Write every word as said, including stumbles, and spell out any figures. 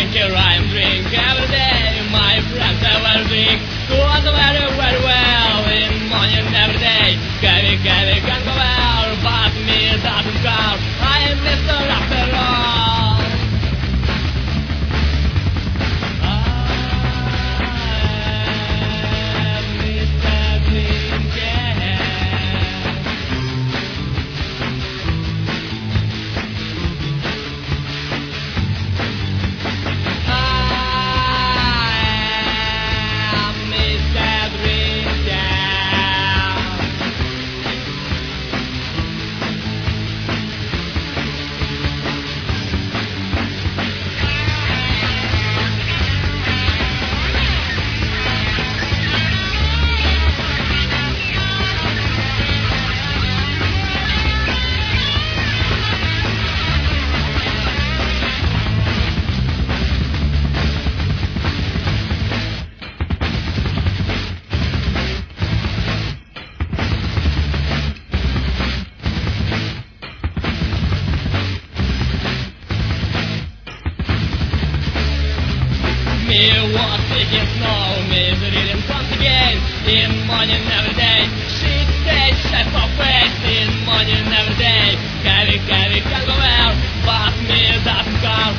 drink, I drink every day. My friends ever drink, was very, very well. In morning every day, Kevin, Kevin can go well, but me doesn't count. I am Mister After All. I am Mister Drinker. Me was taking snow, me reading once again. In morning every day, she stays chef of face. In morning every day, Kevin, Kevin can go well, but me doesn't count.